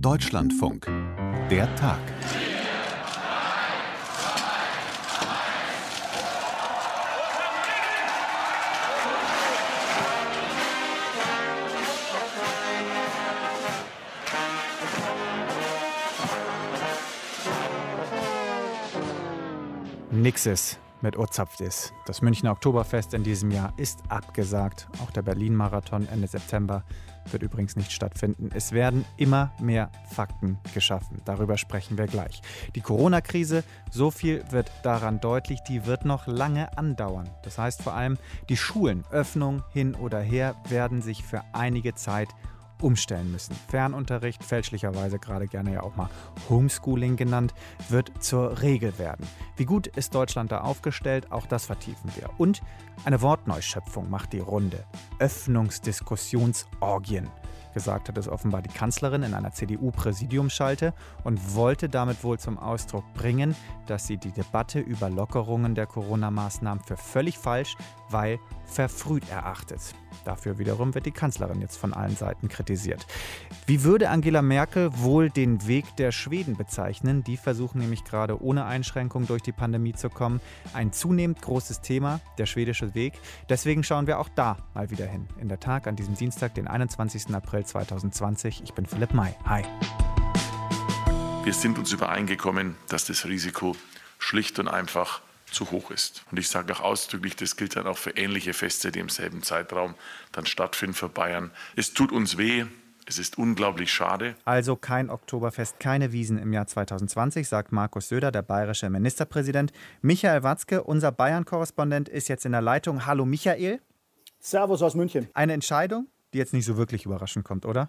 Deutschlandfunk. Der Tag. Nixes mit Ozapftis. Das Münchner Oktoberfest in diesem Jahr ist abgesagt. Auch der Berlin-Marathon Ende September wird übrigens nicht stattfinden. Es werden immer mehr Fakten geschaffen. Darüber sprechen wir gleich. Die Corona-Krise, so viel wird daran deutlich, die wird noch lange andauern. Das heißt vor allem, die Schulen, Öffnung hin oder her, werden sich für einige Zeit umstellen müssen. Fernunterricht, fälschlicherweise gerade gerne ja auch mal Homeschooling genannt, wird zur Regel werden. Wie gut ist Deutschland da aufgestellt? Auch das vertiefen wir. Und eine Wortneuschöpfung macht die Runde. Öffnungsdiskussionsorgien. Gesagt hat es offenbar die Kanzlerin in einer CDU-Präsidiumsschalte und wollte damit wohl zum Ausdruck bringen, dass sie die Debatte über Lockerungen der Corona-Maßnahmen für völlig falsch, weil verfrüht erachtet. Dafür wiederum wird die Kanzlerin jetzt von allen Seiten kritisiert. Wie würde Angela Merkel wohl den Weg der Schweden bezeichnen? Die versuchen nämlich gerade ohne Einschränkung durch die Pandemie zu kommen. Ein zunehmend großes Thema, der schwedische Weg. Deswegen schauen wir auch da mal wieder hin. In der Tag an diesem Dienstag, den 21. April 2020. Ich bin Philipp May. Hi. Wir sind uns übereingekommen, dass das Risiko schlicht und einfach zu hoch ist. Und ich sage auch ausdrücklich, das gilt dann auch für ähnliche Feste, die im selben Zeitraum dann stattfinden für Bayern. Es tut uns weh, es ist unglaublich schade. Also kein Oktoberfest, keine Wiesn im Jahr 2020, sagt Markus Söder, der bayerische Ministerpräsident. Michael Watzke, unser Bayern-Korrespondent, ist jetzt in der Leitung. Hallo Michael. Servus aus München. Eine Entscheidung, die jetzt nicht so wirklich überraschend kommt, oder?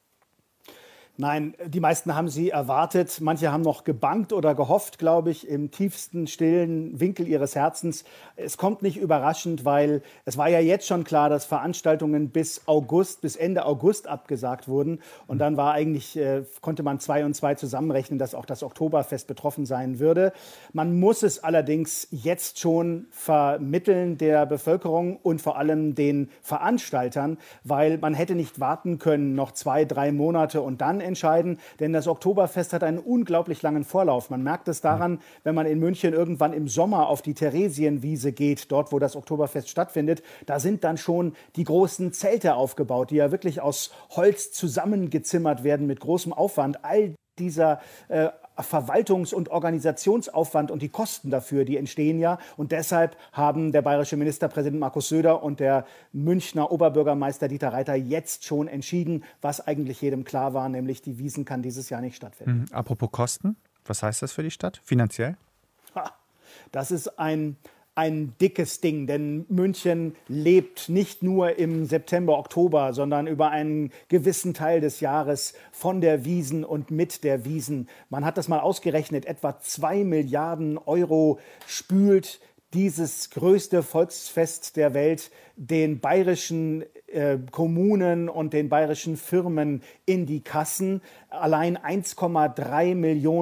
Nein, die meisten haben sie erwartet. Manche haben noch gebangt oder gehofft, glaube ich, im tiefsten, stillen Winkel ihres Herzens. Es kommt nicht überraschend, weil es war ja jetzt schon klar, dass Veranstaltungen bis Ende August abgesagt wurden. Und dann war eigentlich, konnte man 2 und 2 zusammenrechnen, dass auch das Oktoberfest betroffen sein würde. Man muss es allerdings jetzt schon vermitteln der Bevölkerung und vor allem den Veranstaltern, weil man hätte nicht warten können, noch 2, 3 Monate und dann entscheiden, denn das Oktoberfest hat einen unglaublich langen Vorlauf. Man merkt es daran, wenn man in München irgendwann im Sommer auf die Theresienwiese geht, dort wo das Oktoberfest stattfindet, da sind dann schon die großen Zelte aufgebaut, die ja wirklich aus Holz zusammengezimmert werden mit großem Aufwand. All dieser Verwaltungs- und Organisationsaufwand und die Kosten dafür, die entstehen ja. Und deshalb haben der bayerische Ministerpräsident Markus Söder und der Münchner Oberbürgermeister Dieter Reiter jetzt schon entschieden, was eigentlich jedem klar war, nämlich die Wiesn kann dieses Jahr nicht stattfinden. Apropos Kosten, was heißt das für die Stadt finanziell? Das ist ein dickes Ding, denn München lebt nicht nur im September, Oktober, sondern über einen gewissen Teil des Jahres von der Wiesn und mit der Wiesn. Man hat das mal ausgerechnet, etwa 2 Milliarden Euro spült dieses größte Volksfest der Welt den bayerischen Kommunen und den bayerischen Firmen in die Kassen. Allein 1,3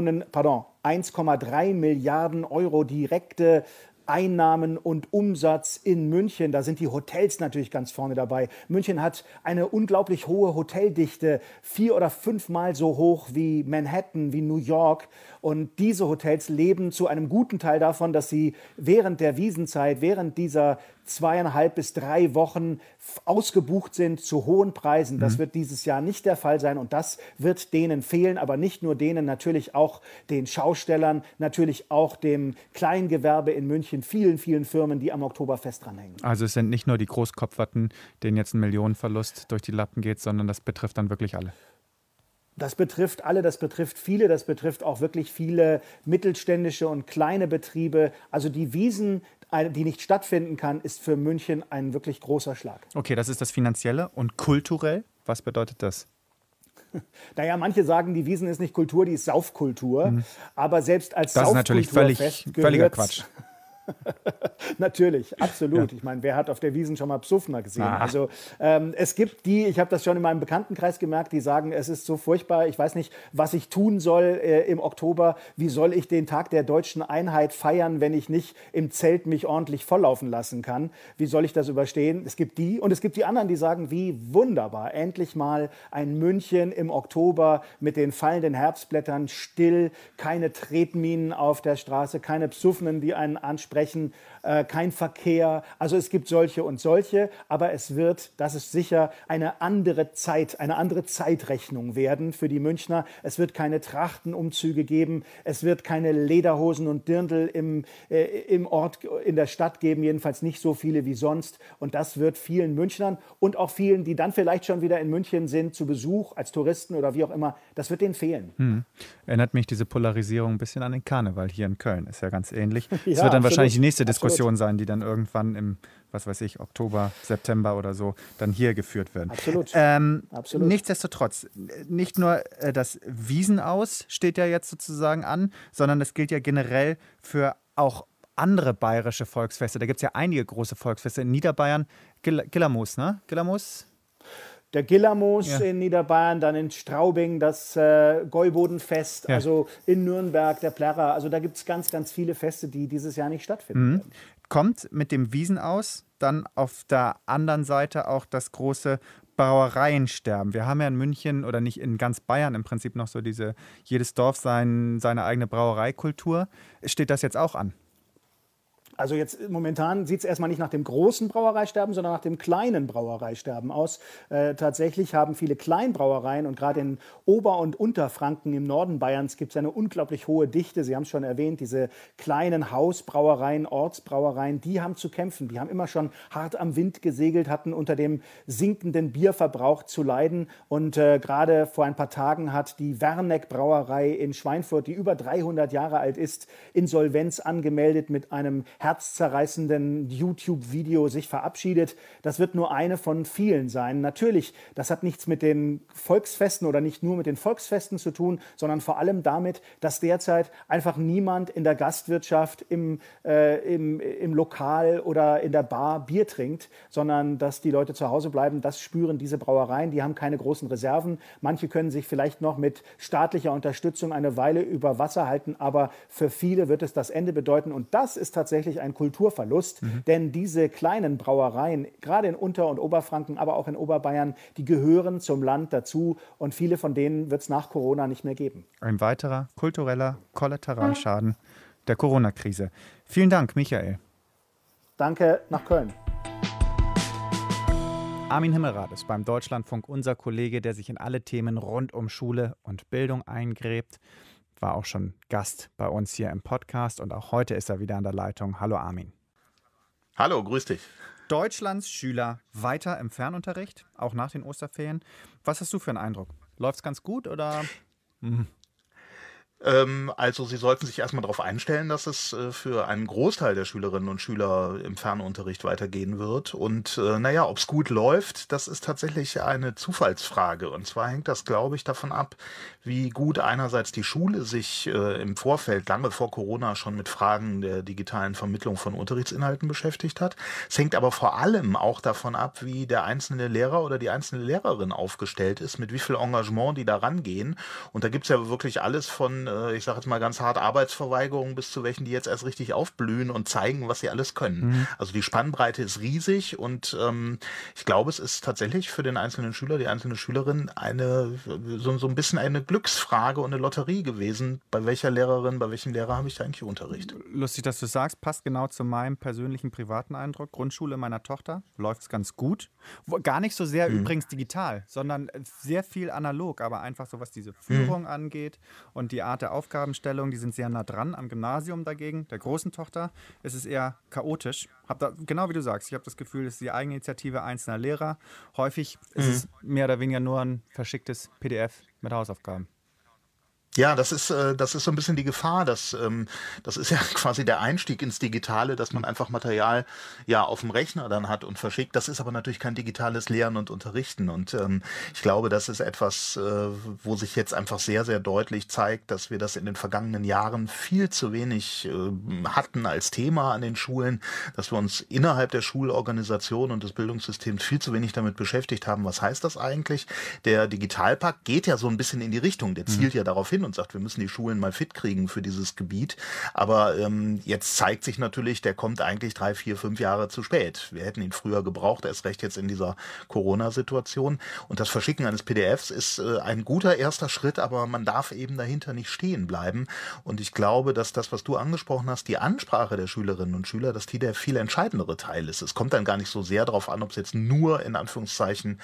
Milliarden Euro direkte Einnahmen und Umsatz in München. Da sind die Hotels natürlich ganz vorne dabei. München hat eine unglaublich hohe Hoteldichte, 4 oder 5 Mal so hoch wie Manhattan, wie New York. Und diese Hotels leben zu einem guten Teil davon, dass sie während der Wiesnzeit, während dieser 2,5 bis 3 Wochen ausgebucht sind zu hohen Preisen. Das wird dieses Jahr nicht der Fall sein und das wird denen fehlen, aber nicht nur denen, natürlich auch den Schaustellern, natürlich auch dem Kleingewerbe in München, vielen, vielen Firmen, die am Oktoberfest dranhängen. Also es sind nicht nur die Großkopferten, denen jetzt ein Millionenverlust durch die Lappen geht, sondern das betrifft dann wirklich alle. Das betrifft alle, das betrifft viele, das betrifft auch wirklich viele mittelständische und kleine Betriebe. Also die Wiesn, die nicht stattfinden kann, ist für München ein wirklich großer Schlag. Okay, das ist das Finanzielle. Und kulturell, was bedeutet das? Naja, manche sagen, die Wiesn ist nicht Kultur, die ist Saufkultur. Aber selbst als das ist natürlich völliger Quatsch. Natürlich, absolut. Ja. Ich meine, wer hat auf der Wiesn schon mal Psuffner gesehen? Also es gibt die, ich habe das schon in meinem Bekanntenkreis gemerkt, die sagen, es ist so furchtbar, ich weiß nicht, was ich tun soll im Oktober. Wie soll ich den Tag der deutschen Einheit feiern, wenn ich nicht im Zelt mich ordentlich volllaufen lassen kann? Wie soll ich das überstehen? Es gibt die und es gibt die anderen, die sagen, wie wunderbar, endlich mal ein München im Oktober mit den fallenden Herbstblättern, still, keine Tretminen auf der Straße, keine Psuffnen, die einen ansprechen, kein Verkehr. Also es gibt solche und solche, aber es wird, das ist sicher, eine andere Zeitrechnung werden für die Münchner. Es wird keine Trachtenumzüge geben, es wird keine Lederhosen und Dirndl im Ort, in der Stadt geben, jedenfalls nicht so viele wie sonst. Und das wird vielen Münchnern und auch vielen, die dann vielleicht schon wieder in München sind, zu Besuch, als Touristen oder wie auch immer, das wird denen fehlen. Erinnert mich diese Polarisierung ein bisschen an den Karneval hier in Köln. Ist ja ganz ähnlich. Es Ja, wird dann absolut. wahrscheinlich die nächste Diskussion sein, die dann irgendwann im, was weiß ich, Oktober, September oder so, dann hier geführt wird. Absolut. Absolut. Nichtsdestotrotz, nicht nur das Wiesenaus steht ja jetzt sozusagen an, sondern das gilt ja generell für auch andere bayerische Volksfeste. Da gibt es ja einige große Volksfeste in Niederbayern. Gillermoos, ne? Gillermoos? Der Gillermoos in Niederbayern, dann in Straubing das Gäubodenfest, also in Nürnberg der Plärrer. Also da gibt es ganz, ganz viele Feste, die dieses Jahr nicht stattfinden werden. Kommt mit dem Wiesenaus dann auf der anderen Seite auch das große Brauereiensterben. Wir haben ja in München oder nicht in ganz Bayern im Prinzip noch so jedes Dorf seine eigene Brauereikultur. Steht das jetzt auch an? Also jetzt momentan sieht es erstmal nicht nach dem großen Brauereisterben, sondern nach dem kleinen Brauereisterben aus. Tatsächlich haben viele Kleinbrauereien und gerade in Ober- und Unterfranken im Norden Bayerns gibt es eine unglaublich hohe Dichte. Sie haben es schon erwähnt, diese kleinen Hausbrauereien, Ortsbrauereien, die haben zu kämpfen. Die haben immer schon hart am Wind gesegelt, hatten unter dem sinkenden Bierverbrauch zu leiden. Und gerade vor ein paar Tagen hat die Werneck Brauerei in Schweinfurt, die über 300 Jahre alt ist, Insolvenz angemeldet, mit einem herzzerreißenden YouTube-Video sich verabschiedet. Das wird nur eine von vielen sein. Natürlich, das hat nichts mit den Volksfesten oder nicht nur mit den Volksfesten zu tun, sondern vor allem damit, dass derzeit einfach niemand in der Gastwirtschaft, im Lokal oder in der Bar Bier trinkt, sondern dass die Leute zu Hause bleiben. Das spüren diese Brauereien. Die haben keine großen Reserven. Manche können sich vielleicht noch mit staatlicher Unterstützung eine Weile über Wasser halten, aber für viele wird es das Ende bedeuten. Und das ist tatsächlich ein Kulturverlust, denn diese kleinen Brauereien, gerade in Unter- und Oberfranken, aber auch in Oberbayern, die gehören zum Land dazu und viele von denen wird es nach Corona nicht mehr geben. Ein weiterer kultureller Kollateralschaden der Corona-Krise. Vielen Dank, Michael. Danke, nach Köln. Armin Himmelrath ist beim Deutschlandfunk unser Kollege, der sich in alle Themen rund um Schule und Bildung eingräbt. War auch schon Gast bei uns hier im Podcast und auch heute ist er wieder an der Leitung. Hallo Armin. Hallo, grüß dich. Deutschlands Schüler weiter im Fernunterricht, auch nach den Osterferien. Was hast du für einen Eindruck? Läuft's ganz gut oder? Also Sie sollten sich erstmal darauf einstellen, dass es für einen Großteil der Schülerinnen und Schüler im Fernunterricht weitergehen wird. Und ob es gut läuft, das ist tatsächlich eine Zufallsfrage. Und zwar hängt das, glaube ich, davon ab, wie gut einerseits die Schule sich im Vorfeld, lange vor Corona, schon mit Fragen der digitalen Vermittlung von Unterrichtsinhalten beschäftigt hat. Es hängt aber vor allem auch davon ab, wie der einzelne Lehrer oder die einzelne Lehrerin aufgestellt ist, mit wie viel Engagement die da rangehen. Und da gibt es ja wirklich alles von ich sage jetzt mal ganz hart, Arbeitsverweigerungen bis zu welchen, die jetzt erst richtig aufblühen und zeigen, was sie alles können. Also die Spannbreite ist riesig und ich glaube, es ist tatsächlich für den einzelnen Schüler, die einzelne Schülerin so ein bisschen eine Glücksfrage und eine Lotterie gewesen. Bei welcher Lehrerin, bei welchem Lehrer habe ich da eigentlich Unterricht? Lustig, dass du sagst, passt genau zu meinem persönlichen privaten Eindruck. Grundschule meiner Tochter läuft es ganz gut. Gar nicht so sehr übrigens digital, sondern sehr viel analog, aber einfach so, was diese Führung angeht und die Art der Aufgabenstellung, die sind sehr nah dran. Am Gymnasium dagegen, der großen Tochter, ist es eher chaotisch. Genau wie du sagst, ich habe das Gefühl, es ist die Eigeninitiative einzelner Lehrer. Häufig ist es mehr oder weniger nur ein verschicktes PDF mit Hausaufgaben. Ja, das ist so ein bisschen die Gefahr, das ist ja quasi der Einstieg ins Digitale, dass man einfach Material ja auf dem Rechner dann hat und verschickt. Das ist aber natürlich kein digitales Lehren und Unterrichten. Und ich glaube, das ist etwas, wo sich jetzt einfach sehr, sehr deutlich zeigt, dass wir das in den vergangenen Jahren viel zu wenig hatten als Thema an den Schulen, dass wir uns innerhalb der Schulorganisation und des Bildungssystems viel zu wenig damit beschäftigt haben. Was heißt das eigentlich? Der Digitalpakt geht ja so ein bisschen in die Richtung, der zielt ja darauf hin und sagt, wir müssen die Schulen mal fit kriegen für dieses Gebiet. Aber jetzt zeigt sich natürlich, der kommt eigentlich 3, 4, 5 Jahre zu spät. Wir hätten ihn früher gebraucht, erst recht jetzt in dieser Corona-Situation. Und das Verschicken eines PDFs ist ein guter erster Schritt, aber man darf eben dahinter nicht stehen bleiben. Und ich glaube, dass das, was du angesprochen hast, die Ansprache der Schülerinnen und Schüler, dass die der viel entscheidendere Teil ist. Es kommt dann gar nicht so sehr darauf an, ob es jetzt nur in Anführungszeichen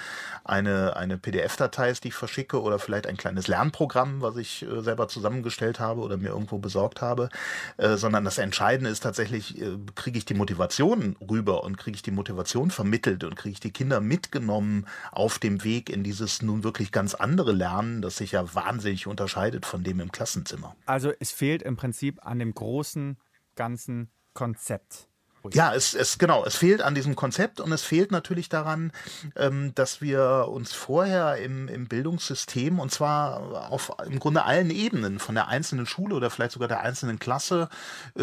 eine PDF-Datei ist, die ich verschicke, oder vielleicht ein kleines Lernprogramm, was ich selber zusammengestellt habe oder mir irgendwo besorgt habe, sondern das Entscheidende ist tatsächlich, kriege ich die Motivation rüber und kriege ich die Motivation vermittelt und kriege ich die Kinder mitgenommen auf dem Weg in dieses nun wirklich ganz andere Lernen, das sich ja wahnsinnig unterscheidet von dem im Klassenzimmer. Also es fehlt im Prinzip an dem großen, ganzen Konzept. Ja, es fehlt an diesem Konzept und es fehlt natürlich daran, dass wir uns vorher im Bildungssystem, und zwar auf im Grunde allen Ebenen, von der einzelnen Schule oder vielleicht sogar der einzelnen Klasse,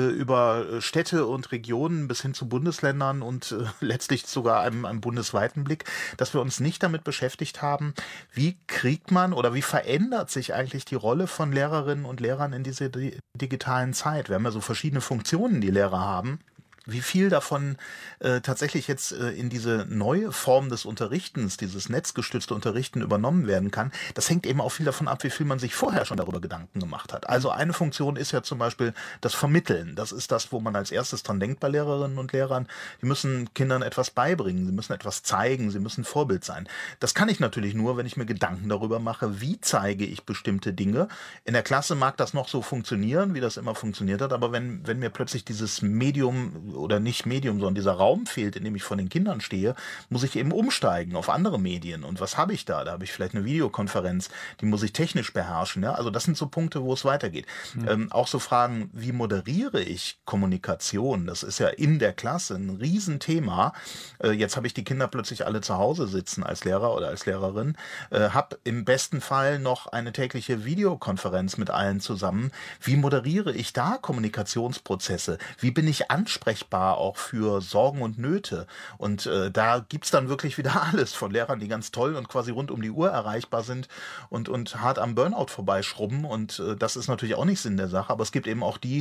über Städte und Regionen bis hin zu Bundesländern und letztlich sogar einem bundesweiten Blick, dass wir uns nicht damit beschäftigt haben, wie kriegt man oder wie verändert sich eigentlich die Rolle von Lehrerinnen und Lehrern in dieser digitalen Zeit. Wir haben ja so verschiedene Funktionen, die Lehrer haben. Wie viel davon tatsächlich jetzt in diese neue Form des Unterrichtens, dieses netzgestützte Unterrichten übernommen werden kann, das hängt eben auch viel davon ab, wie viel man sich vorher schon darüber Gedanken gemacht hat. Also eine Funktion ist ja zum Beispiel das Vermitteln. Das ist das, wo man als erstes dran denkt bei Lehrerinnen und Lehrern. Die müssen Kindern etwas beibringen, sie müssen etwas zeigen, sie müssen Vorbild sein. Das kann ich natürlich nur, wenn ich mir Gedanken darüber mache, wie zeige ich bestimmte Dinge. In der Klasse mag das noch so funktionieren, wie das immer funktioniert hat, aber wenn mir plötzlich dieses Medium oder nicht Medium, sondern dieser Raum fehlt, in dem ich vor den Kindern stehe, muss ich eben umsteigen auf andere Medien. Und was habe ich da? Da habe ich vielleicht eine Videokonferenz, die muss ich technisch beherrschen. Ja? Also das sind so Punkte, wo es weitergeht. Auch so Fragen, wie moderiere ich Kommunikation? Das ist ja in der Klasse ein Riesenthema. Jetzt habe ich die Kinder plötzlich alle zu Hause sitzen als Lehrer oder als Lehrerin, habe im besten Fall noch eine tägliche Videokonferenz mit allen zusammen. Wie moderiere ich da Kommunikationsprozesse? Wie bin ich ansprechbar auch für Sorgen und Nöte? Und da gibt's dann wirklich wieder alles von Lehrern, die ganz toll und quasi rund um die Uhr erreichbar sind und hart am Burnout vorbeischrubben. Und das ist natürlich auch nicht Sinn der Sache. Aber es gibt eben auch die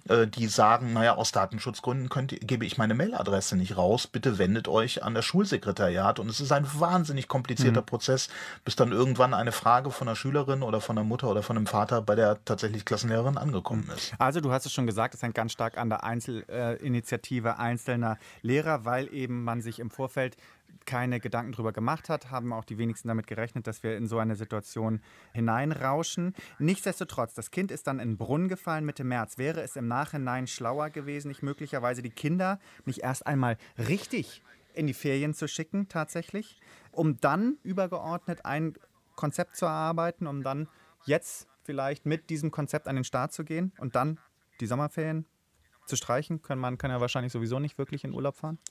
sagen, naja, aus Datenschutzgründen gebe ich meine Mailadresse nicht raus. Bitte wendet euch an das Schulsekretariat. Und es ist ein wahnsinnig komplizierter Prozess, bis dann irgendwann eine Frage von einer Schülerin oder von der Mutter oder von einem Vater bei der tatsächlich Klassenlehrerin angekommen ist. Also du hast es schon gesagt, es hängt ganz stark an der Initiative einzelner Lehrer, weil eben man sich im Vorfeld keine Gedanken darüber gemacht hat, haben auch die wenigsten damit gerechnet, dass wir in so eine Situation hineinrauschen. Nichtsdestotrotz, das Kind ist dann in den Brunnen gefallen Mitte März. Wäre es im Nachhinein schlauer gewesen, nicht möglicherweise die Kinder nicht erst einmal richtig in die Ferien zu schicken tatsächlich, um dann übergeordnet ein Konzept zu erarbeiten, um dann jetzt vielleicht mit diesem Konzept an den Start zu gehen und dann die Sommerferien zu streichen? Man kann ja wahrscheinlich sowieso nicht wirklich in Urlaub fahren.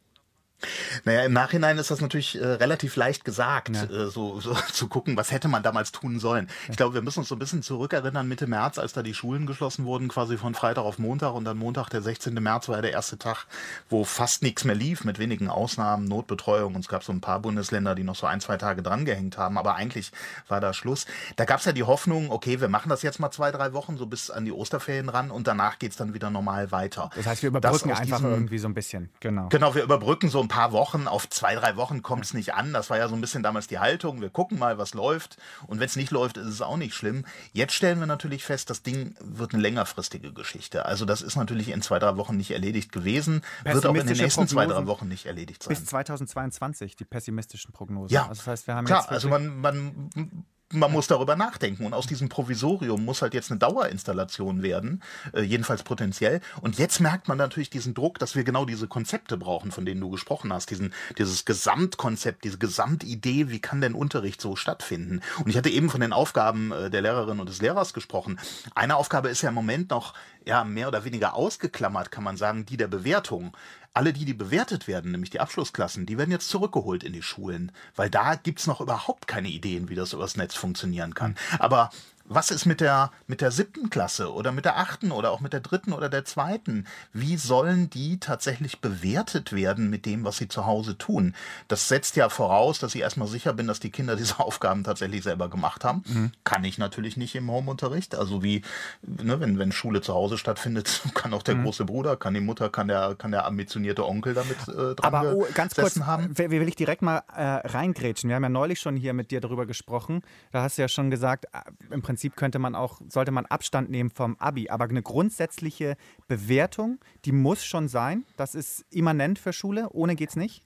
Naja, im Nachhinein ist das natürlich relativ leicht gesagt, so zu gucken, was hätte man damals tun sollen. Ich glaube, wir müssen uns so ein bisschen zurückerinnern, Mitte März, als da die Schulen geschlossen wurden, quasi von Freitag auf Montag, und dann Montag, der 16. März, war ja der erste Tag, wo fast nichts mehr lief, mit wenigen Ausnahmen, Notbetreuung, und es gab so ein paar Bundesländer, die noch so 1, 2 Tage drangehängt haben, aber eigentlich war da Schluss. Da gab es ja die Hoffnung, okay, wir machen das jetzt mal 2, 3 Wochen, so bis an die Osterferien ran, und danach geht es dann wieder normal weiter. Das heißt, wir überbrücken einfach irgendwie so ein bisschen. Genau, wir überbrücken so ein paar Wochen. Auf 2, 3 Wochen kommt es nicht an. Das war ja so ein bisschen damals die Haltung. Wir gucken mal, was läuft. Und wenn es nicht läuft, ist es auch nicht schlimm. Jetzt stellen wir natürlich fest, das Ding wird eine längerfristige Geschichte. Also das ist natürlich in 2, 3 Wochen nicht erledigt gewesen. Wird auch in den nächsten 2, 3 Wochen nicht erledigt sein. Bis 2022, die pessimistischen Prognosen. Ja, also das heißt, wir haben klar, jetzt also man muss darüber nachdenken. Und aus diesem Provisorium muss halt jetzt eine Dauerinstallation werden, jedenfalls potenziell. Und jetzt merkt man natürlich diesen Druck, dass wir genau diese Konzepte brauchen, von denen du gesprochen hast. Dieses Gesamtkonzept, diese Gesamtidee, wie kann denn Unterricht so stattfinden? Und ich hatte eben von den Aufgaben der Lehrerin und des Lehrers gesprochen. Eine Aufgabe ist ja im Moment noch mehr oder weniger ausgeklammert, kann man sagen, die der Bewertung. Alle die bewertet werden, nämlich die Abschlussklassen, die werden jetzt zurückgeholt in die Schulen, weil da gibt's noch überhaupt keine Ideen, wie das übers Netz funktionieren kann. Aber was ist mit der 7. Klasse oder mit der 8. oder auch mit der 3. oder der 2.? Wie sollen die tatsächlich bewertet werden mit dem, was sie zu Hause tun? Das setzt ja voraus, dass ich erstmal sicher bin, dass die Kinder diese Aufgaben tatsächlich selber gemacht haben. Kann ich natürlich nicht im Homeunterricht. Also wenn Schule zu Hause stattfindet, kann auch der große Bruder, kann die Mutter, kann der ambitionierte Onkel damit dran Aber ganz kurz, haben. will ich direkt mal reingrätschen. Wir haben ja neulich schon hier mit dir darüber gesprochen. Da hast du ja schon gesagt, im Prinzip sollte man Abstand nehmen vom Abi. Aber eine grundsätzliche Bewertung, die muss schon sein. Das ist immanent für Schule. Ohne geht's nicht.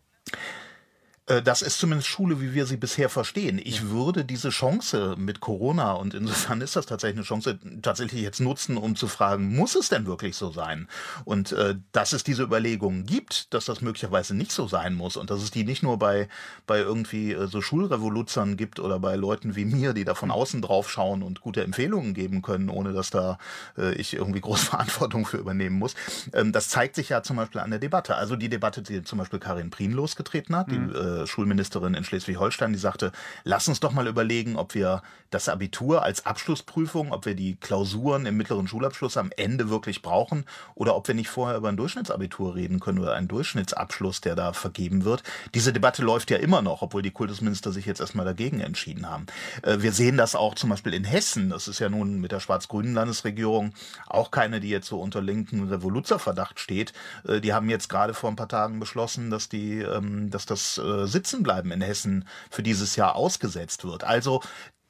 Das ist zumindest Schule, wie wir sie bisher verstehen. Ich würde diese Chance mit Corona, und insofern ist das tatsächlich eine Chance, tatsächlich jetzt nutzen, um zu fragen, muss es denn wirklich so sein? Und dass es diese Überlegungen gibt, dass das möglicherweise nicht so sein muss und dass es die nicht nur bei irgendwie so Schulrevoluzern gibt oder bei Leuten wie mir, die da von außen drauf schauen und gute Empfehlungen geben können, ohne dass da ich irgendwie große Verantwortung für übernehmen muss. Das zeigt sich ja zum Beispiel an der Debatte. Also die Debatte, die zum Beispiel Karin Prien losgetreten hat, die Schulministerin in Schleswig-Holstein, die sagte, lass uns doch mal überlegen, ob wir das Abitur als Abschlussprüfung, ob wir die Klausuren im mittleren Schulabschluss am Ende wirklich brauchen oder ob wir nicht vorher über ein Durchschnittsabitur reden können oder einen Durchschnittsabschluss, der da vergeben wird. Diese Debatte läuft ja immer noch, obwohl die Kultusminister sich jetzt erstmal dagegen entschieden haben. Wir sehen das auch zum Beispiel in Hessen. Das ist ja nun mit der schwarz-grünen Landesregierung auch keine, die jetzt so unter linken Revoluzerverdacht steht. Die haben jetzt gerade vor ein paar Tagen beschlossen, dass das Sitzenbleiben in Hessen für dieses Jahr ausgesetzt wird. Also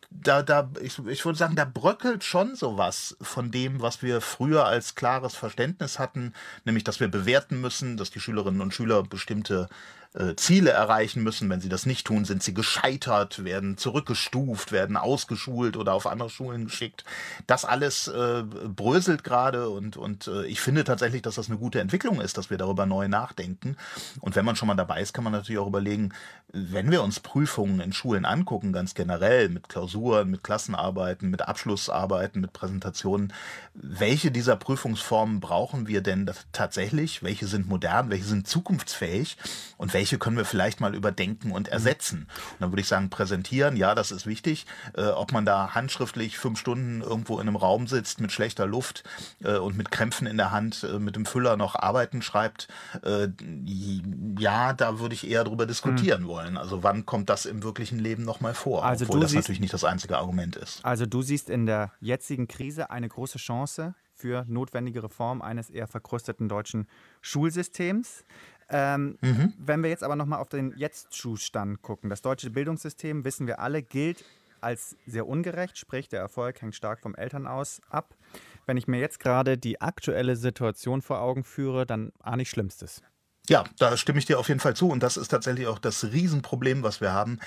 ich würde sagen, da bröckelt schon sowas von dem, was wir früher als klares Verständnis hatten, nämlich, dass wir bewerten müssen, dass die Schülerinnen und Schüler bestimmte Ziele erreichen müssen. Wenn sie das nicht tun, sind sie gescheitert, werden zurückgestuft, werden ausgeschult oder auf andere Schulen geschickt. Das alles bröselt gerade und ich finde tatsächlich, dass das eine gute Entwicklung ist, dass wir darüber neu nachdenken. Und wenn man schon mal dabei ist, kann man natürlich auch überlegen, wenn wir uns Prüfungen in Schulen angucken, ganz generell mit Klausuren, mit Klassenarbeiten, mit Abschlussarbeiten, mit Präsentationen, welche dieser Prüfungsformen brauchen wir denn tatsächlich? Welche sind modern, welche sind zukunftsfähig und welche können wir vielleicht mal überdenken und ersetzen? Und dann würde ich sagen, präsentieren, ja, das ist wichtig. Ob man da handschriftlich 5 Stunden irgendwo in einem Raum sitzt mit schlechter Luft und mit Krämpfen in der Hand, mit dem Füller noch Arbeiten schreibt, ja, da würde ich eher drüber diskutieren wollen. Also wann kommt das im wirklichen Leben nochmal vor? Also obwohl das natürlich nicht das einzige Argument ist. Also du siehst in der jetzigen Krise eine große Chance für notwendige Reform eines eher verkrusteten deutschen Schulsystems. Wenn wir jetzt aber nochmal auf den Jetzt-Zustand gucken, das deutsche Bildungssystem, wissen wir alle, gilt als sehr ungerecht, sprich der Erfolg hängt stark vom Elternhaus ab. Wenn ich mir jetzt gerade die aktuelle Situation vor Augen führe, dann ahne ich Schlimmstes. Ja, da stimme ich dir auf jeden Fall zu und das ist tatsächlich auch das Riesenproblem, was wir haben,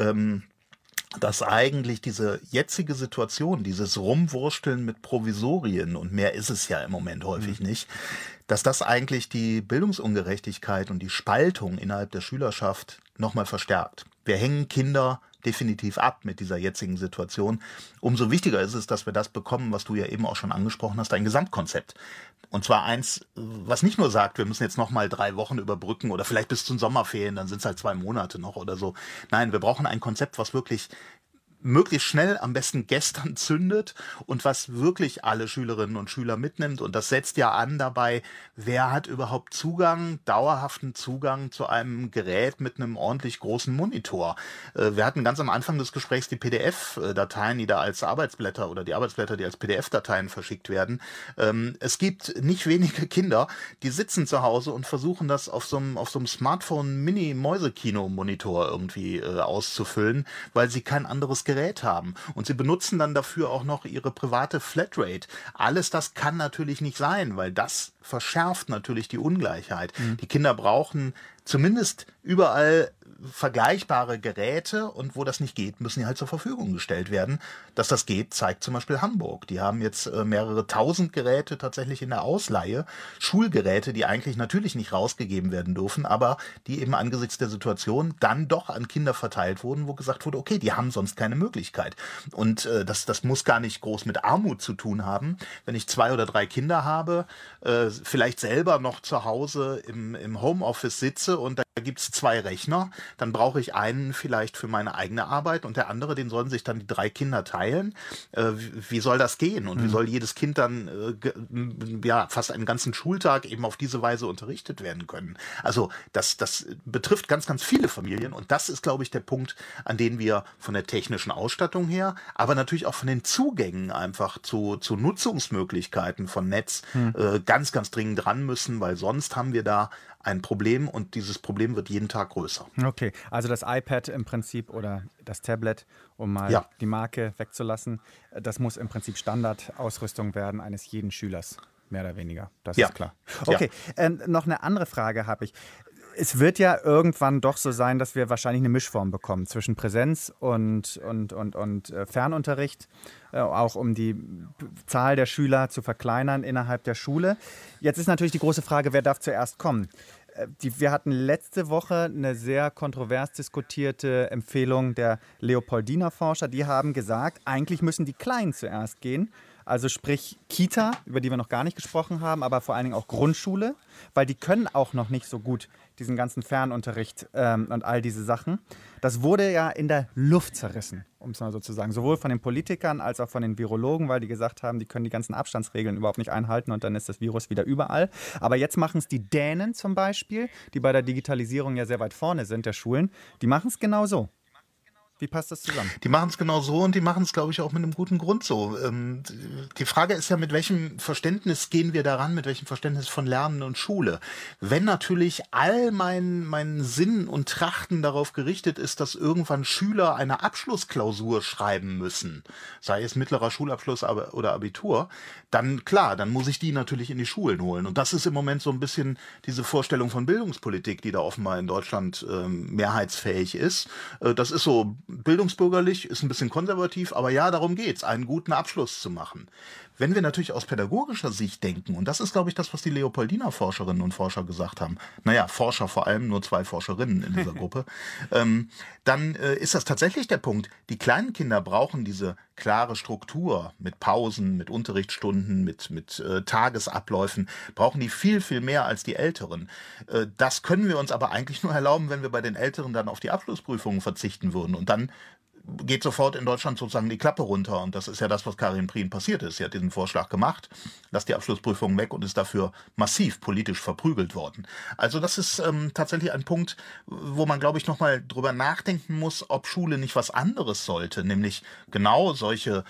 dass eigentlich diese jetzige Situation, dieses Rumwursteln mit Provisorien, und mehr ist es ja im Moment häufig nicht, dass das eigentlich die Bildungsungerechtigkeit und die Spaltung innerhalb der Schülerschaft nochmal verstärkt. Wir hängen Kinder definitiv ab mit dieser jetzigen Situation. Umso wichtiger ist es, dass wir das bekommen, was du ja eben auch schon angesprochen hast, ein Gesamtkonzept. Und zwar eins, was nicht nur sagt, wir müssen jetzt nochmal 3 Wochen überbrücken oder vielleicht bis zu den Sommerferien, dann sind es halt 2 Monate noch oder so. Nein, wir brauchen ein Konzept, was wirklich möglichst schnell, am besten gestern zündet und was wirklich alle Schülerinnen und Schüler mitnimmt. Und das setzt ja an dabei, wer hat überhaupt dauerhaften Zugang zu einem Gerät mit einem ordentlich großen Monitor. Wir hatten ganz am Anfang des Gesprächs die PDF-Dateien, die da als Arbeitsblätter oder die Arbeitsblätter, die als PDF-Dateien verschickt werden. Es gibt nicht wenige Kinder, die sitzen zu Hause und versuchen das auf so einem Smartphone-Mini-Mäusekino-Monitor irgendwie auszufüllen, weil sie kein anderes Gerät haben. Und sie benutzen dann dafür auch noch ihre private Flatrate. Alles das kann natürlich nicht sein, weil das verschärft natürlich die Ungleichheit. Die Kinder brauchen zumindest überall vergleichbare Geräte, und wo das nicht geht, müssen die halt zur Verfügung gestellt werden. Dass das geht, zeigt zum Beispiel Hamburg. Die haben jetzt mehrere tausend Geräte tatsächlich in der Ausleihe. Schulgeräte, die eigentlich natürlich nicht rausgegeben werden dürfen, aber die eben angesichts der Situation dann doch an Kinder verteilt wurden, wo gesagt wurde, okay, die haben sonst keine Möglichkeit. Und das muss gar nicht groß mit Armut zu tun haben. Wenn ich 2 oder 3 Kinder habe, vielleicht selber noch zu Hause im Homeoffice sitze und da gibt es 2 Rechner, dann brauche ich einen vielleicht für meine eigene Arbeit und der andere, den sollen sich dann die 3 Kinder teilen. Wie soll das gehen? Und wie soll jedes Kind dann fast einen ganzen Schultag eben auf diese Weise unterrichtet werden können? Also das betrifft ganz, ganz viele Familien, und das ist, glaube ich, der Punkt, an den wir von der technischen Ausstattung her, aber natürlich auch von den Zugängen einfach zu Nutzungsmöglichkeiten von Netz ganz, ganz dringend dran müssen, weil sonst haben wir da ein Problem, und dieses Problem wird jeden Tag größer. Okay, also das iPad im Prinzip oder das Tablet, um mal die Marke wegzulassen, das muss im Prinzip Standardausrüstung werden eines jeden Schülers, mehr oder weniger. Das ist klar. Okay, noch eine andere Frage habe ich. Es wird ja irgendwann doch so sein, dass wir wahrscheinlich eine Mischform bekommen zwischen Präsenz und Fernunterricht, auch um die Zahl der Schüler zu verkleinern innerhalb der Schule. Jetzt ist natürlich die große Frage, wer darf zuerst kommen? Wir hatten letzte Woche eine sehr kontrovers diskutierte Empfehlung der Leopoldina-Forscher. Die haben gesagt, eigentlich müssen die Kleinen zuerst gehen. Also sprich Kita, über die wir noch gar nicht gesprochen haben, aber vor allen Dingen auch Grundschule, weil die können auch noch nicht so gut diesen ganzen Fernunterricht und all diese Sachen. Das wurde ja in der Luft zerrissen, um es mal so zu sagen. Sowohl von den Politikern als auch von den Virologen, weil die gesagt haben, die können die ganzen Abstandsregeln überhaupt nicht einhalten und dann ist das Virus wieder überall. Aber jetzt machen es die Dänen zum Beispiel, die bei der Digitalisierung ja sehr weit vorne sind, der Schulen. Die machen es genau so. Wie passt das zusammen? Die machen es genau so, und die machen es, glaube ich, auch mit einem guten Grund so. Die Frage ist ja, mit welchem Verständnis gehen wir daran, mit welchem Verständnis von Lernen und Schule? Wenn natürlich all mein Sinn und Trachten darauf gerichtet ist, dass irgendwann Schüler eine Abschlussklausur schreiben müssen, sei es mittlerer Schulabschluss oder Abitur, dann klar, dann muss ich die natürlich in die Schulen holen. Und das ist im Moment so ein bisschen diese Vorstellung von Bildungspolitik, die da offenbar in Deutschland mehrheitsfähig ist. Das ist so bildungsbürgerlich, ist ein bisschen konservativ, aber ja, darum geht's, einen guten Abschluss zu machen. Wenn wir natürlich aus pädagogischer Sicht denken, und das ist, glaube ich, das, was die Leopoldina-Forscherinnen und Forscher gesagt haben, naja, Forscher vor allem, nur 2 Forscherinnen in dieser Gruppe, dann ist das tatsächlich der Punkt, die kleinen Kinder brauchen diese klare Struktur mit Pausen, mit Unterrichtsstunden, mit Tagesabläufen, brauchen die viel, viel mehr als die Älteren. Das können wir uns aber eigentlich nur erlauben, wenn wir bei den Älteren dann auf die Abschlussprüfungen verzichten würden, und dann geht sofort in Deutschland sozusagen die Klappe runter. Und das ist ja das, was Karin Prien passiert ist. Sie hat diesen Vorschlag gemacht, lasst die Abschlussprüfung weg, und ist dafür massiv politisch verprügelt worden. Also das ist tatsächlich ein Punkt, wo man, glaube ich, nochmal drüber nachdenken muss, ob Schule nicht was anderes sollte, nämlich genau solche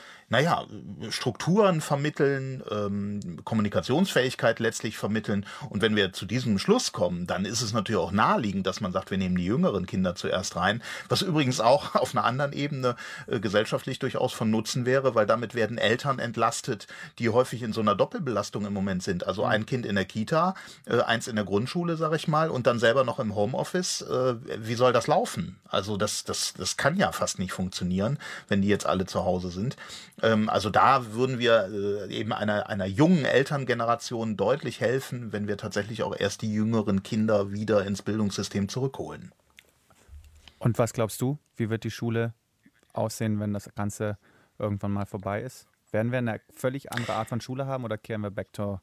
Strukturen vermitteln, Kommunikationsfähigkeit letztlich vermitteln. Und wenn wir zu diesem Schluss kommen, dann ist es natürlich auch naheliegend, dass man sagt, wir nehmen die jüngeren Kinder zuerst rein, was übrigens auch auf einer anderen Ebene gesellschaftlich durchaus von Nutzen wäre, weil damit werden Eltern entlastet, die häufig in so einer Doppelbelastung im Moment sind. Also ein Kind in der Kita, eins in der Grundschule, sage ich mal, und dann selber noch im Homeoffice. Wie soll das laufen? Also das kann ja fast nicht funktionieren, wenn die jetzt alle zu Hause sind. Also da würden wir eben einer jungen Elterngeneration deutlich helfen, wenn wir tatsächlich auch erst die jüngeren Kinder wieder ins Bildungssystem zurückholen. Und was glaubst du, wie wird die Schule aussehen, wenn das Ganze irgendwann mal vorbei ist? Werden wir eine völlig andere Art von Schule haben oder kehren wir back to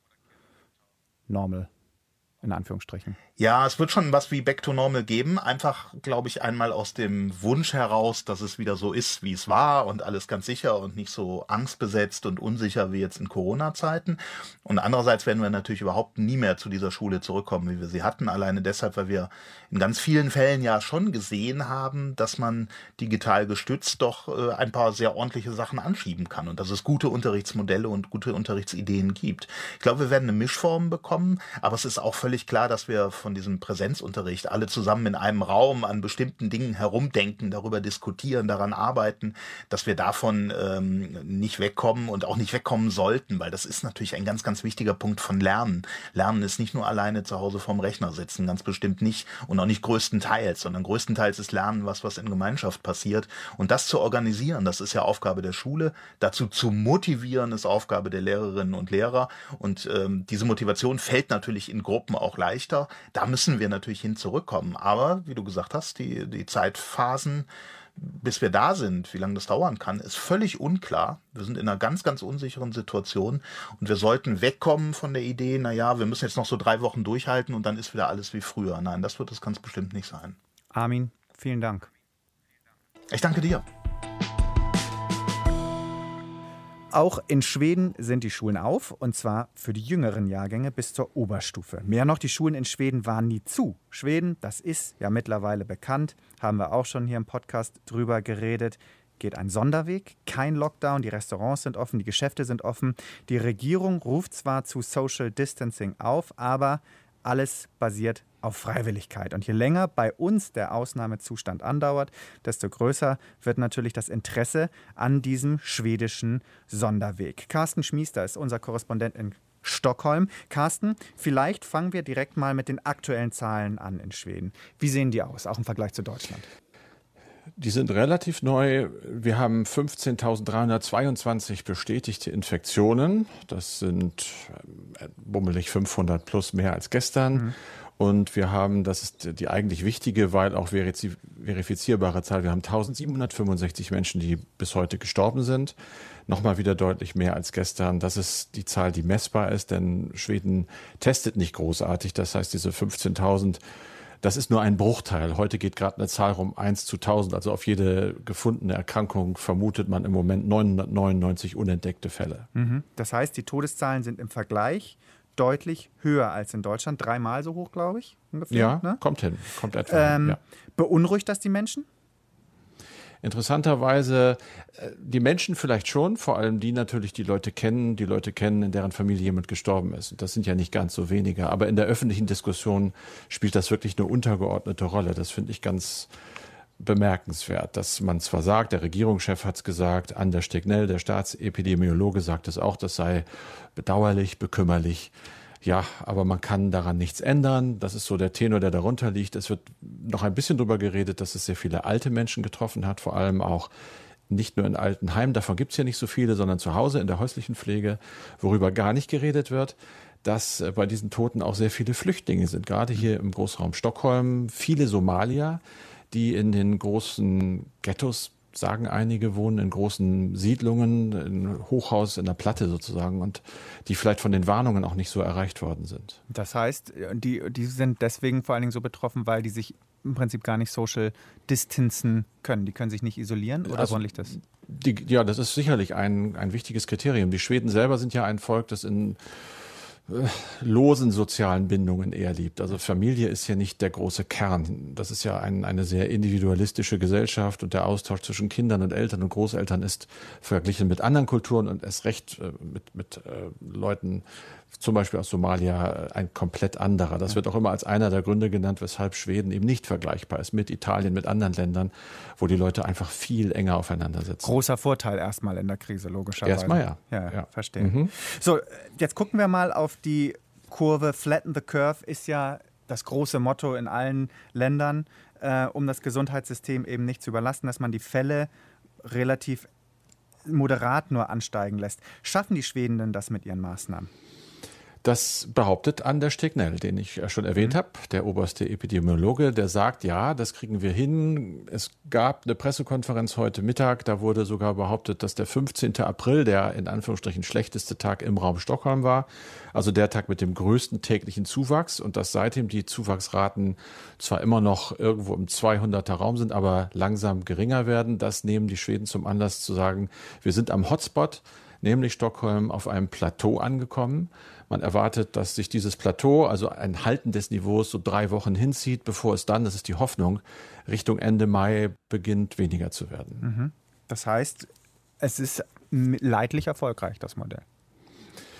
normal, in Anführungsstrichen? Ja, es wird schon was wie Back to Normal geben. Einfach, glaube ich, einmal aus dem Wunsch heraus, dass es wieder so ist, wie es war und alles ganz sicher und nicht so angstbesetzt und unsicher wie jetzt in Corona-Zeiten. Und andererseits werden wir natürlich überhaupt nie mehr zu dieser Schule zurückkommen, wie wir sie hatten. Alleine deshalb, weil wir in ganz vielen Fällen ja schon gesehen haben, dass man digital gestützt doch ein paar sehr ordentliche Sachen anschieben kann und dass es gute Unterrichtsmodelle und gute Unterrichtsideen gibt. Ich glaube, wir werden eine Mischform bekommen, aber es ist auch völlig völlig klar, dass wir von diesem Präsenzunterricht alle zusammen in einem Raum an bestimmten Dingen herumdenken, darüber diskutieren, daran arbeiten, dass wir davon nicht wegkommen und auch nicht wegkommen sollten, weil das ist natürlich ein ganz, ganz wichtiger Punkt von Lernen. Lernen ist nicht nur alleine zu Hause vorm Rechner sitzen, ganz bestimmt nicht und auch nicht größtenteils, sondern größtenteils ist Lernen was in Gemeinschaft passiert. Und das zu organisieren, das ist ja Aufgabe der Schule. Dazu zu motivieren, ist Aufgabe der Lehrerinnen und Lehrer. Und diese Motivation fällt natürlich in Gruppen auch leichter. Da müssen wir natürlich hin zurückkommen. Aber, wie du gesagt hast, die Zeitphasen, bis wir da sind, wie lange das dauern kann, ist völlig unklar. Wir sind in einer ganz, ganz unsicheren Situation und wir sollten wegkommen von der Idee, wir müssen jetzt noch so 3 Wochen durchhalten und dann ist wieder alles wie früher. Nein, das wird es ganz bestimmt nicht sein. Armin, vielen Dank. Ich danke dir. Auch in Schweden sind die Schulen auf, und zwar für die jüngeren Jahrgänge bis zur Oberstufe. Mehr noch, die Schulen in Schweden waren nie zu. Schweden, das ist ja mittlerweile bekannt, haben wir auch schon hier im Podcast drüber geredet, geht ein Sonderweg, kein Lockdown, die Restaurants sind offen, die Geschäfte sind offen. Die Regierung ruft zwar zu Social Distancing auf, aber alles basiert auf Freiwilligkeit. Und je länger bei uns der Ausnahmezustand andauert, desto größer wird natürlich das Interesse an diesem schwedischen Sonderweg. Carsten Schmiester ist unser Korrespondent in Stockholm. Carsten, vielleicht fangen wir direkt mal mit den aktuellen Zahlen an in Schweden. Wie sehen die aus, auch im Vergleich zu Deutschland? Die sind relativ neu. Wir haben 15.322 bestätigte Infektionen. Das sind bummelig 500 plus mehr als gestern. Und wir haben, das ist die eigentlich wichtige, weil auch verifizierbare Zahl, wir haben 1.765 Menschen, die bis heute gestorben sind. Nochmal wieder deutlich mehr als gestern. Das ist die Zahl, die messbar ist, denn Schweden testet nicht großartig. Das heißt, diese 15.000, das ist nur ein Bruchteil. Heute geht gerade eine Zahl um 1 zu 1000. Also auf jede gefundene Erkrankung vermutet man im Moment 999 unentdeckte Fälle. Das heißt, die Todeszahlen sind im Vergleich deutlich höher als in Deutschland. 3-mal so hoch, glaube ich, ungefähr. Ja, ne? Kommt etwa hin. Ja. Beunruhigt das die Menschen? Interessanterweise die Menschen vielleicht schon, vor allem die natürlich die Leute kennen, in deren Familie jemand gestorben ist. Und das sind ja nicht ganz so wenige. Aber in der öffentlichen Diskussion spielt das wirklich eine untergeordnete Rolle. Das finde ich ganz bemerkenswert, dass man zwar sagt, der Regierungschef hat es gesagt, Anders Tegnell, der Staatsepidemiologe, sagt es auch, das sei bedauerlich, bekümmerlich. Ja, aber man kann daran nichts ändern. Das ist so der Tenor, der darunter liegt. Es wird noch ein bisschen darüber geredet, dass es sehr viele alte Menschen getroffen hat, vor allem auch nicht nur in Altenheimen, davon gibt es ja nicht so viele, sondern zu Hause in der häuslichen Pflege, worüber gar nicht geredet wird, dass bei diesen Toten auch sehr viele Flüchtlinge sind. Gerade hier im Großraum Stockholm, viele Somalier, die in den großen Ghettos, sagen einige, wohnen in großen Siedlungen, in Hochhaus, in der Platte sozusagen, und die vielleicht von den Warnungen auch nicht so erreicht worden sind. Das heißt, die sind deswegen vor allen Dingen so betroffen, weil die sich im Prinzip gar nicht social distancen können. Die können sich nicht isolieren, oder woran liegt das? Ja, das ist sicherlich ein wichtiges Kriterium. Die Schweden selber sind ja ein Volk, das in losen sozialen Bindungen eher liebt. Also Familie ist ja nicht der große Kern. Das ist ja eine sehr individualistische Gesellschaft, und der Austausch zwischen Kindern und Eltern und Großeltern ist verglichen mit anderen Kulturen und erst recht mit Leuten zum Beispiel aus Somalia ein komplett anderer. Das wird auch immer als einer der Gründe genannt, weshalb Schweden eben nicht vergleichbar ist mit Italien, mit anderen Ländern, wo die Leute einfach viel enger aufeinander sitzen. Großer Vorteil erstmal in der Krise, logischerweise. Erstmal ja. Verstehe. So, jetzt gucken wir mal auf die Kurve. Flatten the Curve ist ja das große Motto in allen Ländern, um das Gesundheitssystem eben nicht zu überlasten, dass man die Fälle relativ moderat nur ansteigen lässt. Schaffen die Schweden denn das mit ihren Maßnahmen? Das behauptet Anders Tegnell, den ich schon erwähnt habe, der oberste Epidemiologe, der sagt, ja, das kriegen wir hin. Es gab eine Pressekonferenz heute Mittag, da wurde sogar behauptet, dass der 15. April der in Anführungsstrichen schlechteste Tag im Raum Stockholm war, also der Tag mit dem größten täglichen Zuwachs, und dass seitdem die Zuwachsraten zwar immer noch irgendwo im 200er Raum sind, aber langsam geringer werden. Das nehmen die Schweden zum Anlass zu sagen, wir sind am Hotspot, nämlich Stockholm, auf einem Plateau angekommen. Man erwartet, dass sich dieses Plateau, also ein Halten des Niveaus, so 3 Wochen hinzieht, bevor es dann, das ist die Hoffnung, Richtung Ende Mai beginnt weniger zu werden. Das heißt, es ist leidlich erfolgreich, das Modell.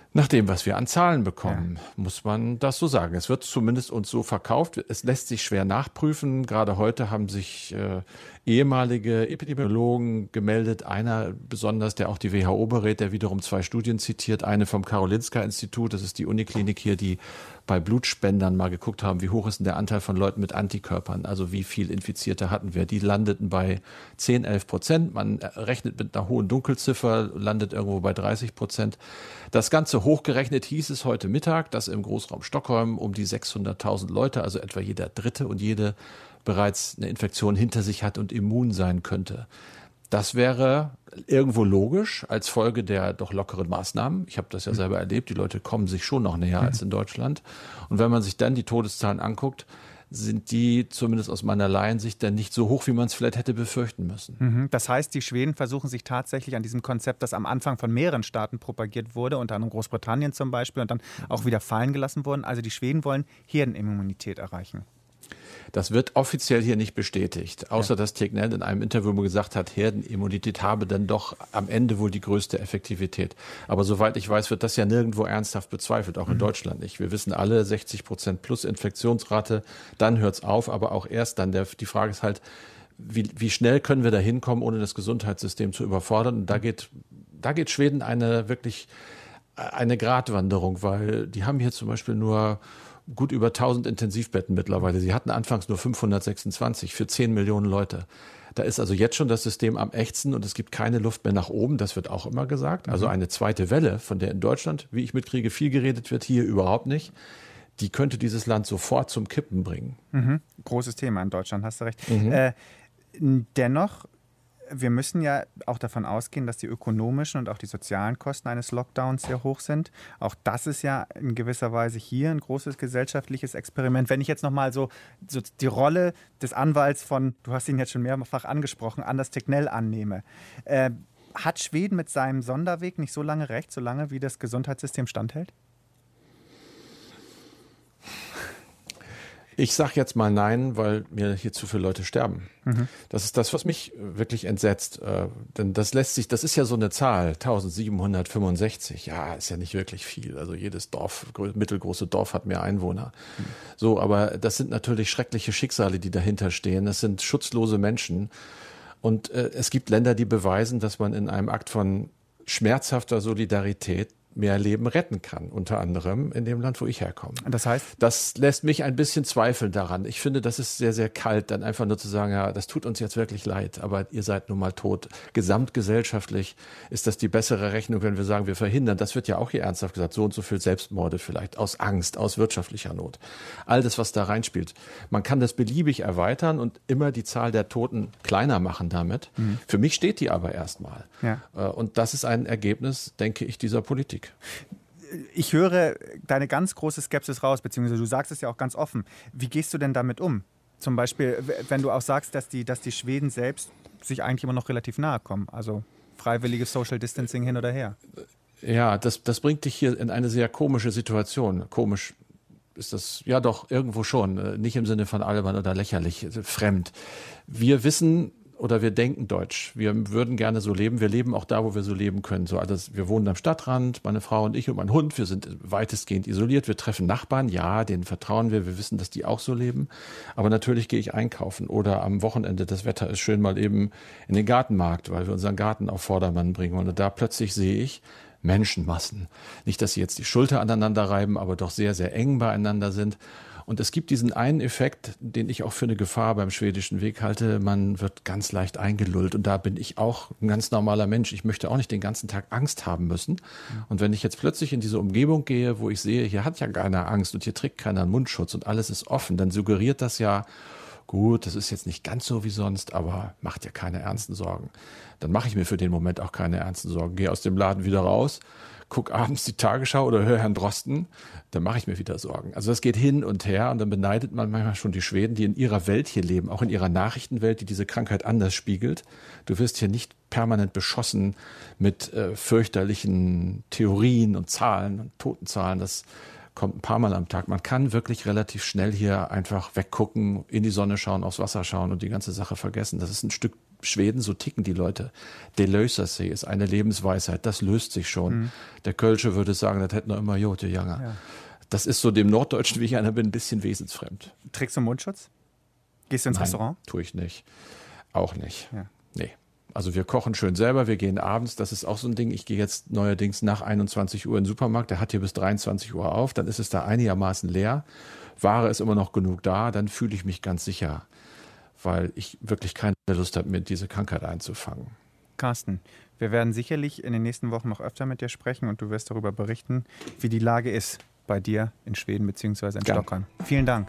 Nach dem, was wir an Zahlen bekommen, muss man das so sagen. Es wird zumindest uns so verkauft. Es lässt sich schwer nachprüfen. Gerade heute haben sich ehemalige Epidemiologen gemeldet. Einer besonders, der auch die WHO berät, der wiederum 2 Studien zitiert. Eine vom Karolinska-Institut, das ist die Uniklinik hier, die bei Blutspendern mal geguckt haben, wie hoch ist denn der Anteil von Leuten mit Antikörpern, also wie viel Infizierte hatten wir. Die landeten bei 10-11%. Man rechnet mit einer hohen Dunkelziffer, landet irgendwo bei 30%. Das Ganze hochgerechnet hieß es heute Mittag, dass im Großraum Stockholm um die 600.000 Leute, also etwa jeder Dritte und jede, bereits eine Infektion hinter sich hat und immun sein könnte. Das wäre irgendwo logisch als Folge der doch lockeren Maßnahmen. Ich habe das ja selber erlebt. Die Leute kommen sich schon noch näher als in Deutschland. Und wenn man sich dann die Todeszahlen anguckt, sind die zumindest aus meiner Laiensicht dann nicht so hoch, wie man es vielleicht hätte befürchten müssen. Das heißt, die Schweden versuchen sich tatsächlich an diesem Konzept, das am Anfang von mehreren Staaten propagiert wurde, unter anderem Großbritannien zum Beispiel, und dann auch wieder fallen gelassen wurden. Also die Schweden wollen Herdenimmunität erreichen. Das wird offiziell hier nicht bestätigt, außer dass Tegnell in einem Interview gesagt hat, Herdenimmunität habe dann doch am Ende wohl die größte Effektivität. Aber soweit ich weiß, wird das ja nirgendwo ernsthaft bezweifelt, auch in Deutschland nicht. Wir wissen alle, 60% plus Infektionsrate, dann hört es auf, aber auch erst dann. Die Frage ist halt, wie schnell können wir da hinkommen, ohne das Gesundheitssystem zu überfordern? Und da geht Schweden eine Gratwanderung, weil die haben hier zum Beispiel nur gut über 1000 Intensivbetten mittlerweile. Sie hatten anfangs nur 526 für 10 Millionen Leute. Da ist also jetzt schon das System am ächzen und es gibt keine Luft mehr nach oben. Das wird auch immer gesagt. Also eine zweite Welle, von der in Deutschland, wie ich mitkriege, viel geredet wird, hier überhaupt nicht. Die könnte dieses Land sofort zum Kippen bringen. Großes Thema in Deutschland, hast du recht. Dennoch, wir müssen ja auch davon ausgehen, dass die ökonomischen und auch die sozialen Kosten eines Lockdowns sehr hoch sind. Auch das ist ja in gewisser Weise hier ein großes gesellschaftliches Experiment. Wenn ich jetzt nochmal so die Rolle des Anwalts von, du hast ihn jetzt schon mehrfach angesprochen, Anders Tegnell annehme. Hat Schweden mit seinem Sonderweg nicht so lange recht, so lange wie das Gesundheitssystem standhält? Ich sage jetzt mal nein, weil mir hier zu viele Leute sterben. Das ist das, was mich wirklich entsetzt. Denn das ist ja so eine Zahl, 1765. Ja, ist ja nicht wirklich viel. Also jedes Dorf, mittelgroße Dorf hat mehr Einwohner. So, aber das sind natürlich schreckliche Schicksale, die dahinter stehen. Das sind schutzlose Menschen. Und es gibt Länder, die beweisen, dass man in einem Akt von schmerzhafter Solidarität mehr Leben retten kann, unter anderem in dem Land, wo ich herkomme. Das heißt? Das lässt mich ein bisschen zweifeln daran. Ich finde, das ist sehr, sehr kalt, dann einfach nur zu sagen, ja, das tut uns jetzt wirklich leid, aber ihr seid nun mal tot. Gesamtgesellschaftlich ist das die bessere Rechnung, wenn wir sagen, wir verhindern. Das wird ja auch hier ernsthaft gesagt, so und so viel Selbstmorde vielleicht, aus Angst, aus wirtschaftlicher Not. All das, was da reinspielt. Man kann das beliebig erweitern und immer die Zahl der Toten kleiner machen damit. Für mich steht die aber erstmal. Ja. Und das ist ein Ergebnis, denke ich, dieser Politik. Ich höre deine ganz große Skepsis raus, beziehungsweise du sagst es ja auch ganz offen. Wie gehst du denn damit um? Zum Beispiel, wenn du auch sagst, dass die Schweden selbst sich eigentlich immer noch relativ nahe kommen. Also freiwilliges Social Distancing hin oder her. Ja, das bringt dich hier in eine sehr komische Situation. Komisch ist das, ja doch, irgendwo schon. Nicht im Sinne von albern oder lächerlich, fremd. Wir wissen oder wir denken deutsch. Wir würden gerne so leben. Wir leben auch da, wo wir so leben können. So, also wir wohnen am Stadtrand, meine Frau und ich und mein Hund. Wir sind weitestgehend isoliert. Wir treffen Nachbarn. Ja, denen vertrauen wir. Wir wissen, dass die auch so leben. Aber natürlich gehe ich einkaufen oder am Wochenende, das Wetter ist schön, mal eben in den Gartenmarkt, weil wir unseren Garten auf Vordermann bringen. Und da plötzlich sehe ich Menschenmassen. Nicht, dass sie jetzt die Schulter aneinander reiben, aber doch sehr, sehr eng beieinander sind. Und es gibt diesen einen Effekt, den ich auch für eine Gefahr beim schwedischen Weg halte. Man wird ganz leicht eingelullt. Und da bin ich auch ein ganz normaler Mensch. Ich möchte auch nicht den ganzen Tag Angst haben müssen. Und wenn ich jetzt plötzlich in diese Umgebung gehe, wo ich sehe, hier hat ja keiner Angst und hier trägt keiner einen Mundschutz und alles ist offen, dann suggeriert das ja, gut, das ist jetzt nicht ganz so wie sonst, aber macht ja keine ernsten Sorgen. Dann mache ich mir für den Moment auch keine ernsten Sorgen. Gehe aus dem Laden wieder raus, guck abends die Tagesschau oder höre Herrn Drosten, dann mache ich mir wieder Sorgen. Also das geht hin und her und dann beneidet man manchmal schon die Schweden, die in ihrer Welt hier leben, auch in ihrer Nachrichtenwelt, die diese Krankheit anders spiegelt. Du wirst hier nicht permanent beschossen mit fürchterlichen Theorien und Zahlen und Totenzahlen. Das kommt ein paar Mal am Tag. Man kann wirklich relativ schnell hier einfach weggucken, in die Sonne schauen, aufs Wasser schauen und die ganze Sache vergessen. Das ist ein Stück Schweden, so ticken die Leute. Det löser sig ist eine Lebensweisheit, das löst sich schon. Der Kölsche würde sagen, das hätte noch immer Jote Janger. Ja. Das ist so dem Norddeutschen, wie ich einer bin, ein bisschen wesensfremd. Trägst du Mundschutz? Gehst du ins Restaurant? Tue ich nicht. Auch nicht. Ja. Nee. Also wir kochen schön selber, wir gehen abends, das ist auch so ein Ding. Ich gehe jetzt neuerdings nach 21 Uhr in den Supermarkt, der hat hier bis 23 Uhr auf, dann ist es da einigermaßen leer. Ware ist immer noch genug da, dann fühle ich mich ganz sicher, weil ich wirklich keine Lust habe, mir diese Krankheit einzufangen. Carsten, wir werden sicherlich in den nächsten Wochen noch öfter mit dir sprechen und du wirst darüber berichten, wie die Lage ist bei dir in Schweden bzw. in Stockholm. Vielen Dank.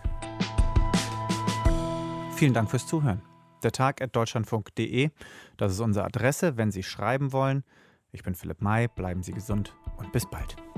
Vielen Dank fürs Zuhören. dertag@deutschlandfunk.de, das ist unsere Adresse, wenn Sie schreiben wollen. Ich bin Philipp May, bleiben Sie gesund und bis bald.